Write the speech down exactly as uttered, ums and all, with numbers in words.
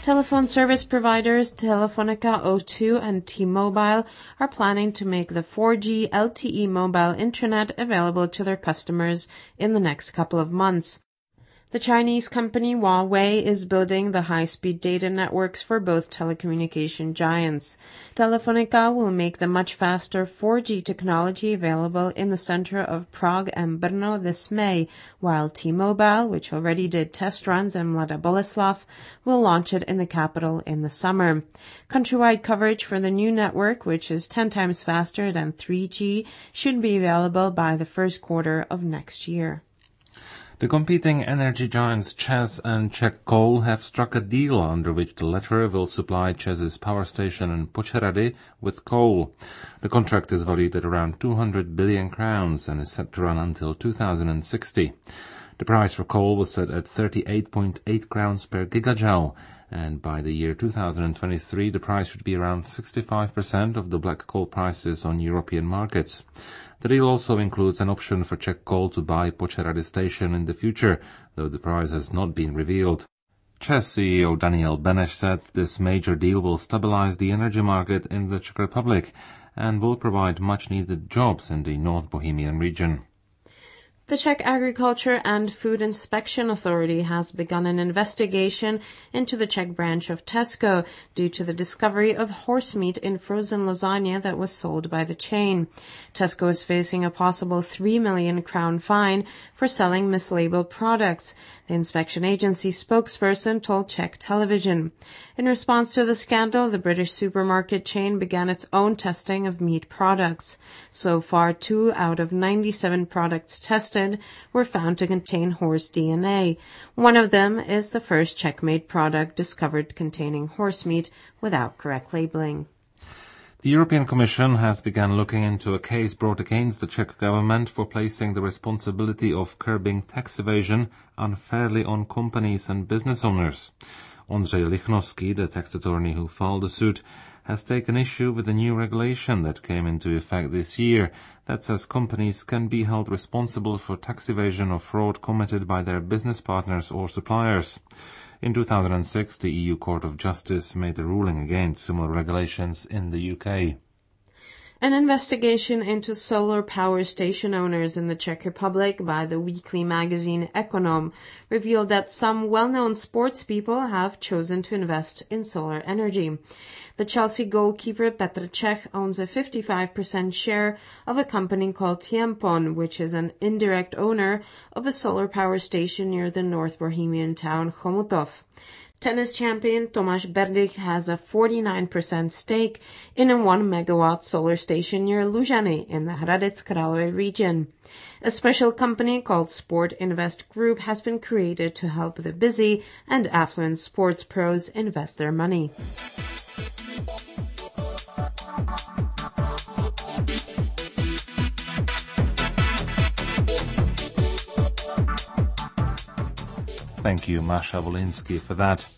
Telephone service providers Telefonica, O two, and T-Mobile are planning to make the four G L T E mobile internet available to their customers in the next couple of months. The Chinese company Huawei is building the high-speed data networks for both telecommunication giants. Telefonica will make the much faster four G technology available in the center of Prague and Brno this May, while T-Mobile, which already did test runs in Mladá Boleslav, will launch it in the capital in the summer. Countrywide coverage for the new network, which is ten times faster than three G, should be available by the first quarter of next year. The competing energy giants ČEZ and Czech Coal have struck a deal under which the latter will supply ČEZ's power station in Počerady with coal. The contract is valued at around two hundred billion crowns and is set to run until two thousand sixty. The price for coal was set at thirty-eight point eight crowns per gigajoule, and by the year two thousand twenty-three the price should be around sixty-five percent of the black coal prices on European markets. The deal also includes an option for Czech Coal to buy Počerady station in the future, though the price has not been revealed. ČEZ C E O Daniel Beneš said this major deal will stabilize the energy market in the Czech Republic and will provide much-needed jobs in the North Bohemian region. The Czech Agriculture and Food Inspection Authority has begun an investigation into the Czech branch of Tesco due to the discovery of horse meat in frozen lasagna that was sold by the chain. Tesco is facing a possible three million crown fine for selling mislabeled products, the inspection agency spokesperson told Czech television. In response to the scandal, the British supermarket chain began its own testing of meat products. So far, two out of ninety-seven products tested were found to contain horse D N A. One of them is the first Czech-made product discovered containing horse meat without correct labeling. The European Commission has begun looking into a case brought against the Czech government for placing the responsibility of curbing tax evasion unfairly on companies and business owners. Ondřej Lichnovský, the tax attorney who filed the suit, has taken issue with the new regulation that came into effect this year that says companies can be held responsible for tax evasion or fraud committed by their business partners or suppliers. In two thousand six, the E U Court of Justice made a ruling against similar regulations in the U K. An investigation into solar power station owners in the Czech Republic by the weekly magazine Ekonom revealed that some well-known sports people have chosen to invest in solar energy. The Chelsea goalkeeper Petr Cech owns a fifty-five percent share of a company called Tiempon, which is an indirect owner of a solar power station near the North Bohemian town Chomutov. Tennis champion Tomáš Berdych has a forty-nine percent stake in a one megawatt solar station near Lužany in the Hradec Králové region. A special company called Sport Invest Group has been created to help the busy and affluent sports pros invest their money. Thank you, Masha Volinsky, for that.